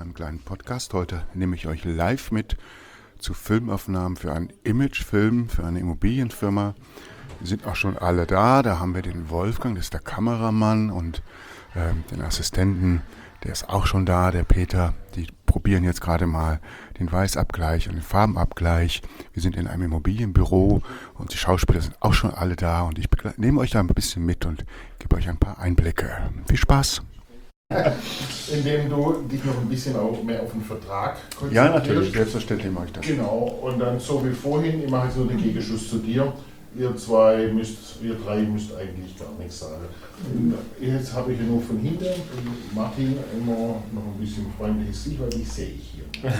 einem kleinen Podcast. Heute nehme ich euch live mit zu Filmaufnahmen für einen Imagefilm, für eine Immobilienfirma. Wir sind auch schon alle da. Da haben wir den Wolfgang, das ist der Kameramann, und den Assistenten, der ist auch schon da, der Peter. Die probieren jetzt gerade mal den Weißabgleich und den Farbenabgleich. Wir sind in einem Immobilienbüro und die Schauspieler sind auch schon alle da. Und ich nehme euch da ein bisschen mit und gebe euch ein paar Einblicke. Viel Spaß! Indem du dich noch ein bisschen auch mehr auf den Vertrag konzentrierst. Ja, natürlich, selbstverständlich mache ich das. Genau, und dann so wie vorhin, ich mache jetzt nur den Gegenschuss zu dir. Ihr drei müsst eigentlich gar nichts sagen. Jetzt habe ich ja nur von hinten und Martin immer noch ein bisschen freundliches Gesicht, weil ich sehe ich hier.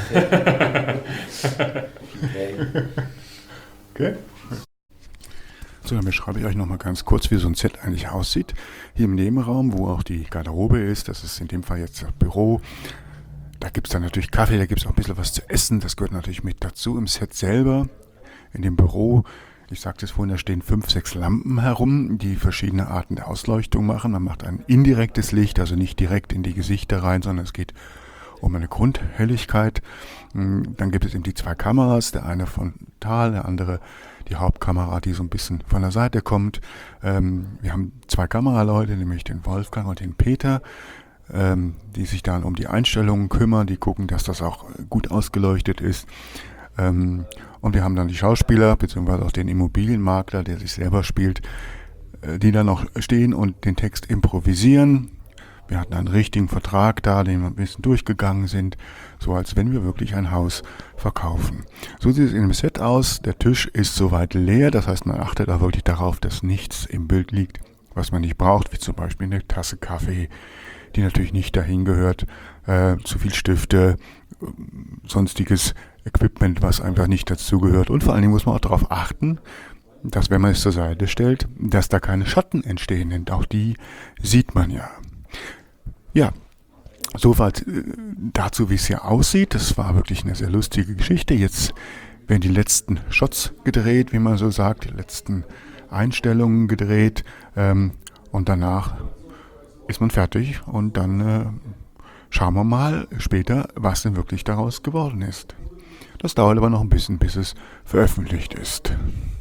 Okay. So, dann beschreibe ich euch nochmal ganz kurz, wie so ein Set eigentlich aussieht. Hier im Nebenraum, wo auch die Garderobe ist, das ist in dem Fall jetzt das Büro. Da gibt es dann natürlich Kaffee, da gibt es auch ein bisschen was zu essen, das gehört natürlich mit dazu. Im Set selber, in dem Büro, ich sagte es vorhin, da stehen 5, 6 Lampen herum, die verschiedene Arten der Ausleuchtung machen. Man macht ein indirektes Licht, also nicht direkt in die Gesichter rein, sondern es geht um eine Grundhelligkeit. Dann gibt es eben die 2 Kameras, der eine frontal, der andere die Hauptkamera, die so ein bisschen von der Seite kommt. Wir haben 2 Kameraleute, nämlich den Wolfgang und den Peter, die sich dann um die Einstellungen kümmern, die gucken, dass das auch gut ausgeleuchtet ist. Und wir haben dann die Schauspieler, beziehungsweise auch den Immobilienmakler, der sich selber spielt, die dann noch stehen und den Text improvisieren. Wir hatten einen richtigen Vertrag da, den wir ein bisschen durchgegangen sind, so als wenn wir wirklich ein Haus verkaufen. So sieht es in dem Set aus. Der Tisch ist soweit leer, das heißt, man achtet auch wirklich darauf, dass nichts im Bild liegt, was man nicht braucht, wie zum Beispiel eine Tasse Kaffee, die natürlich nicht dahin gehört, zu viel Stifte, sonstiges Equipment, was einfach nicht dazugehört. Und vor allen Dingen muss man auch darauf achten, dass, wenn man es zur Seite stellt, dass da keine Schatten entstehen, denn auch die sieht man ja. Ja, soweit dazu, wie es hier aussieht. Das war wirklich eine sehr lustige Geschichte. Jetzt werden die letzten Shots gedreht, wie man so sagt, die letzten Einstellungen gedreht, und danach ist man fertig und dann schauen wir mal später, was denn wirklich daraus geworden ist. Das dauert aber noch ein bisschen, bis es veröffentlicht ist.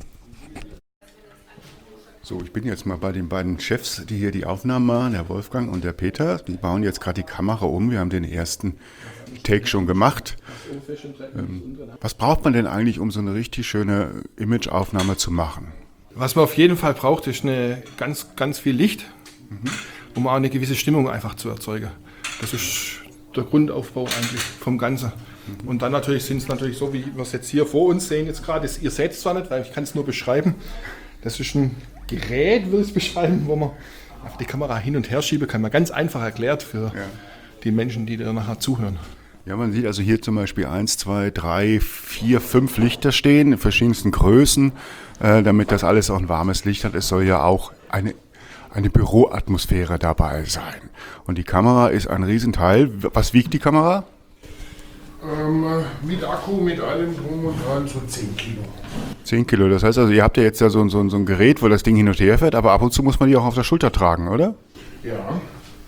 So, ich bin jetzt mal bei den beiden Chefs, die hier die Aufnahmen machen, der Wolfgang und der Peter. Die bauen jetzt gerade die Kamera um. Wir haben den ersten Take schon gemacht. Was braucht man denn eigentlich, um so eine richtig schöne Imageaufnahme zu machen? Was man auf jeden Fall braucht, ist eine ganz viel Licht, um auch eine gewisse Stimmung einfach zu erzeugen. Das ist der Grundaufbau eigentlich vom Ganzen. Und dann natürlich sind es natürlich so, wie wir es jetzt hier vor uns sehen jetzt gerade. Ihr seht es zwar nicht, weil ich kann es nur beschreiben. Das ist ein Gerät, will ich es beschreiben, wo man auf die Kamera hin und her schieben kann. Man ganz einfach erklärt für die Menschen, die da nachher zuhören. Ja, man sieht also hier zum Beispiel 1, 2, 3, 4, 5 Lichter stehen in verschiedensten Größen, damit das alles auch ein warmes Licht hat. Es soll ja auch eine Büroatmosphäre dabei sein. Und die Kamera ist ein Riesenteil. Was wiegt die Kamera? Mit Akku, mit allem drum und dran, so 10 Kilo. 10 Kilo, das heißt also, ihr habt ja jetzt ja so ein Gerät, wo das Ding hin und her fährt, aber ab und zu muss man die auch auf der Schulter tragen, oder? Ja.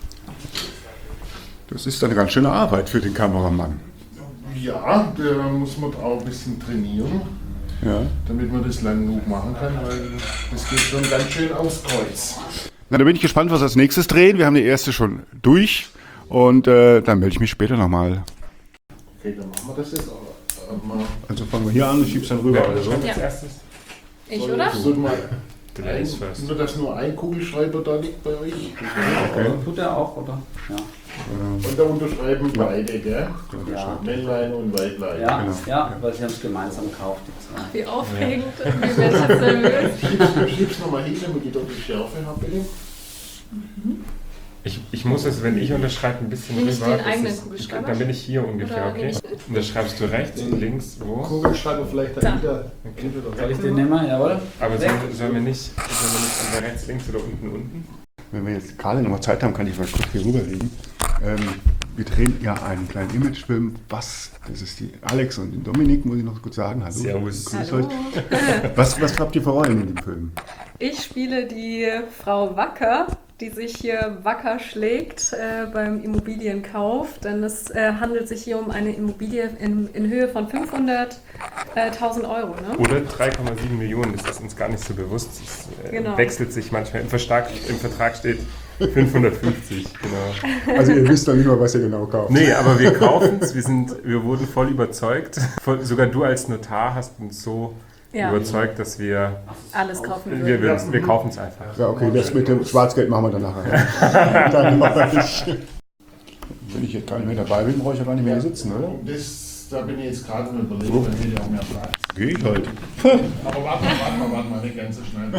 Das ist eine ganz schöne Arbeit für den Kameramann. Ja, da muss man auch ein bisschen trainieren, damit man das lang genug machen kann, weil das geht schon ganz schön aufs Kreuz. Na, da bin ich gespannt, was als nächstes drehen. Wir haben die erste schon durch und dann melde ich mich später nochmal. Okay, dann machen wir das jetzt auch. Also fangen wir hier an und schiebst dann rüber oder so? Ja. Ich, oder? Nur, dass nur ein Kugelschreiber da liegt bei euch. Okay. Tut er auch, oder? Ja. Und da unterschreiben beide, gell? Ja. Männlein und Weiblein. Ja, Genau. ja, weil sie haben es gemeinsam gekauft, die zwei. Wie aufregend. Wie werde ich jetzt nervös? Schieb's nochmal hin, damit ich doch die Schärfe habe, bitte. Ich muss es, wenn ich unterschreibe, ein bisschen Nehme ich rüber. den eigenen Kugelschreiber? Dann bin ich hier ungefähr, Oder okay? nehme Unterschreibst du rechts und links, wo? Kugelschreiber vielleicht Da. dahinter. Soll ich den nehmen? Jawohl. Aber sollen wir nicht entweder rechts, links oder unten? Wenn wir jetzt gerade noch mal Zeit haben, kann ich mal kurz hier rüberlegen. Wir drehen ja einen kleinen Imagefilm. Das ist die Alex und den Dominik, muss ich noch kurz sagen. Hallo. Servus. Grüß Hallo. euch. Was habt ihr für Rollen in dem Film? Ich spiele die Frau Wacker, die sich hier wacker schlägt beim Immobilienkauf, denn es handelt sich hier um eine Immobilie in Höhe von 500.000 Euro. Ne? Oder 3,7 Millionen, das ist uns gar nicht so bewusst. Es Genau. wechselt sich manchmal. Im Vertrag steht 550, genau. Also ihr wisst doch nicht mal, was ihr genau kauft. Nee, aber wir kaufen es, wir wurden voll überzeugt. Sogar du als Notar hast uns so überzeugt, dass wir alles kaufen würden. wir kaufen es einfach. Ja, okay, das mit dem Schwarzgeld machen wir dann nachher. Dann noch nicht. Wenn ich jetzt gar nicht mehr dabei bin, brauche ich ja gar nicht mehr sitzen, oder? Da bin ich jetzt gerade am Überlegen, dann hätte ich auch mehr Platz. Geh ich halt. Aber warte mal, nicht ganz so schnell.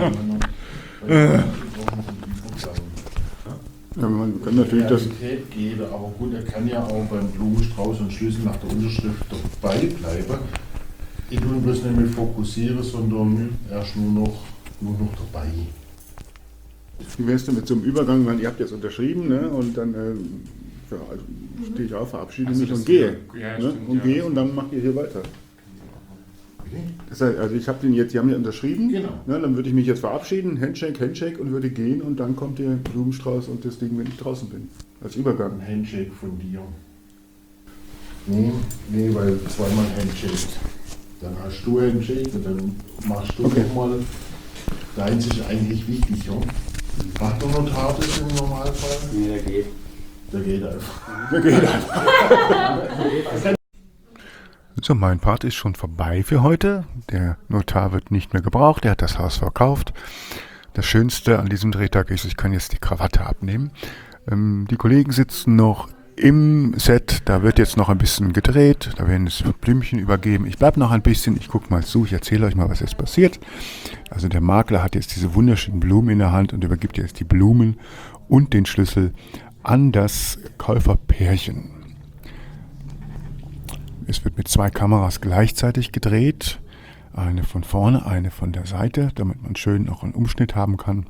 Ja, man kann natürlich das. Realität geht, aber gut, er kann ja auch beim Blumenstrauß und Schlüssel nach der Unterschrift dabei bleiben. Ich tue ihn bloß nicht mehr fokussieren, sondern erst nur noch dabei. Wie wär's denn mit so einem Übergang? Ihr habt jetzt unterschrieben, ne? Und dann also stehe ich auf, verabschiede mich und gehe. Ja, Ne? stimmt, Und ja. gehe und dann macht ihr hier weiter. Das heißt, also ich habe den jetzt, die haben ja unterschrieben, Genau. ne? Dann würde ich mich jetzt verabschieden, Handshake und würde gehen und dann kommt der Blumenstrauß und das Ding, wenn ich draußen bin. Als Übergang. Ein Handshake von dir. Nee, weil zweimal Handshake. Dann hast du Handshake und dann machst du nochmal. Deins ist eigentlich wichtiger. Macht der Notar das im Normalfall? Nee, der geht. Der geht einfach. Der geht einfach. So, mein Part ist schon vorbei für heute. Der Notar wird nicht mehr gebraucht, er hat das Haus verkauft. Das Schönste an diesem Drehtag ist, ich kann jetzt die Krawatte abnehmen. Die Kollegen sitzen noch im Set, da wird jetzt noch ein bisschen gedreht, da werden es Blümchen übergeben. Ich bleibe noch ein bisschen, ich gucke mal zu, ich erzähle euch mal, was jetzt passiert. Also der Makler hat jetzt diese wunderschönen Blumen in der Hand und übergibt jetzt die Blumen und den Schlüssel an das Käuferpärchen. Es wird mit 2 Kameras gleichzeitig gedreht. Eine von vorne, eine von der Seite, damit man schön auch einen Umschnitt haben kann.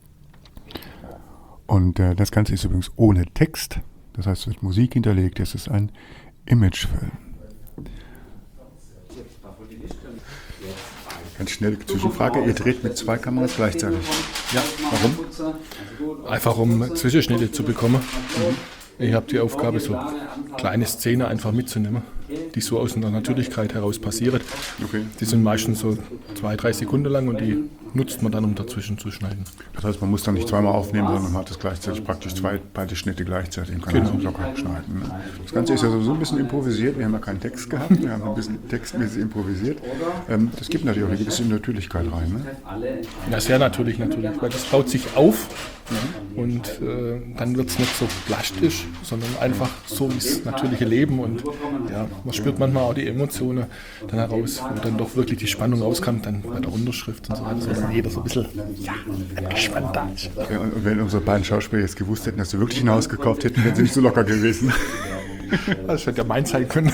Und das Ganze ist übrigens ohne Text. Das heißt, es wird Musik hinterlegt. Es ist ein Imagefilm. Ganz schnelle Zwischenfrage. Ihr dreht mit 2 Kameras gleichzeitig. Ja, Warum? einfach um Zwischenschnitte zu bekommen. Ich habe die Aufgabe, so kleine Szenen einfach mitzunehmen, die so aus einer Natürlichkeit heraus passieren. Okay. Die sind meistens so 2-3 Sekunden lang und die nutzt man dann, um dazwischen zu schneiden. Das heißt, man muss dann nicht zweimal aufnehmen, sondern man hat es gleichzeitig praktisch beide Schnitte gleichzeitig und kann das locker schneiden. Ne? Das Ganze ist ja sowieso ein bisschen improvisiert. Wir haben ja keinen Text gehabt, wir haben ein bisschen textmäßig improvisiert. Das gibt natürlich auch eine gewisse Natürlichkeit rein. Ne? Ja, sehr natürlich, weil das baut sich auf und dann wird es nicht so plastisch, sondern einfach so wie das natürliche Leben und ja, man spürt manchmal auch die Emotionen dann heraus, wo dann doch wirklich die Spannung rauskommt, dann bei der Unterschrift und so weiter, so dass jeder so ein bisschen gespannt da ist. Ja, und wenn unsere beiden Schauspieler jetzt gewusst hätten, dass sie wirklich ein Haus gekauft hätten, wären sie nicht so locker gewesen. Das hätte ja mein sein können.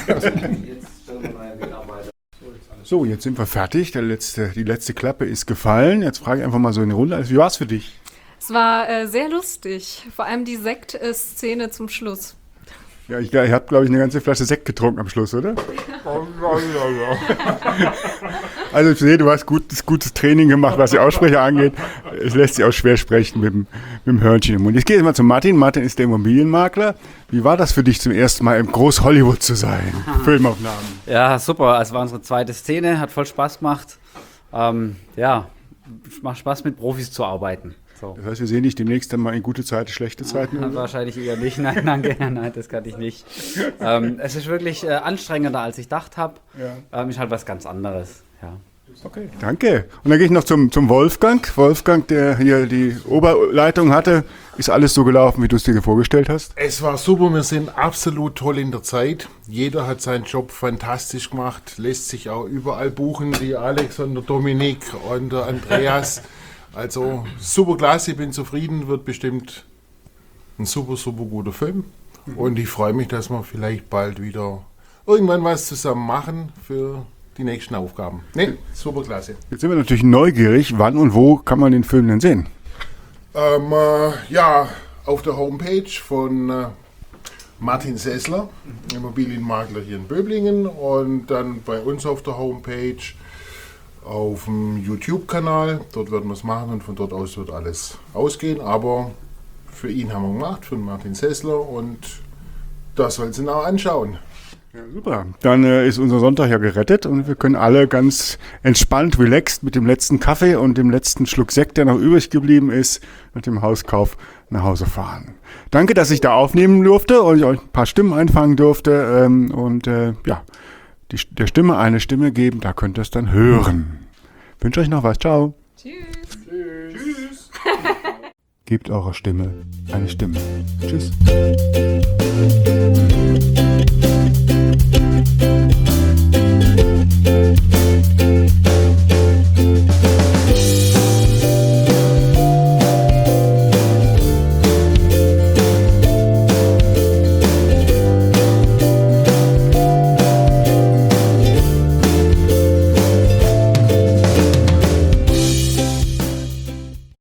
So, jetzt sind wir fertig. Die letzte Klappe ist gefallen. Jetzt frage ich einfach mal so in die Runde. Also, wie war es für dich? Es war sehr lustig, vor allem die Sekt-Szene zum Schluss. Ja, ich habe, glaube ich, eine ganze Flasche Sekt getrunken am Schluss, oder? Also ich sehe, du hast gutes Training gemacht, was die Aussprache angeht. Es lässt sich auch schwer sprechen mit dem Hörnchen im Mund. Jetzt gehe ich mal zu Martin. Martin ist der Immobilienmakler. Wie war das für dich zum ersten Mal im Groß-Hollywood zu sein? Filmaufnahmen. Ja, super. Es war unsere zweite Szene, hat voll Spaß gemacht. Ja, macht Spaß mit Profis zu arbeiten. So. Das heißt, wir sehen dich demnächst dann mal in gute Zeiten, schlechte Zeiten. Oder? Wahrscheinlich eher nicht. Nein, danke. Nein, das kann ich nicht. Es ist wirklich anstrengender, als ich gedacht habe. Ja. Ist halt was ganz anderes. Ja. Okay, danke. Und dann gehe ich noch zum Wolfgang. Wolfgang, der hier die Oberleitung hatte. Ist alles so gelaufen, wie du es dir vorgestellt hast? Es war super, wir sind absolut toll in der Zeit. Jeder hat seinen Job fantastisch gemacht, lässt sich auch überall buchen, wie Alex und der Dominik und der Andreas. Also super klasse, ich bin zufrieden, wird bestimmt ein super guter Film. Und ich freue mich, dass wir vielleicht bald wieder irgendwann was zusammen machen für die nächsten Aufgaben. Ne, super klasse. Jetzt sind wir natürlich neugierig, wann und wo kann man den Film denn sehen? Ja, auf der Homepage von Martin Sessler, Immobilienmakler hier in Böblingen, und dann bei uns auf der Homepage, auf dem YouTube-Kanal. Dort werden wir es machen und von dort aus wird alles ausgehen. Aber für ihn haben wir gemacht, für Martin Sessler, und das soll sie auch anschauen. Ja, super. Dann ist unser Sonntag ja gerettet und wir können alle ganz entspannt, relaxed mit dem letzten Kaffee und dem letzten Schluck Sekt, der noch übrig geblieben ist, mit dem Hauskauf nach Hause fahren. Danke, dass ich da aufnehmen durfte und ich euch ein paar Stimmen einfangen durfte der Stimme eine Stimme geben, da könnt ihr es dann hören. Ich wünsche euch noch was. Ciao. Tschüss. Gebt eurer Stimme eine Stimme. Tschüss.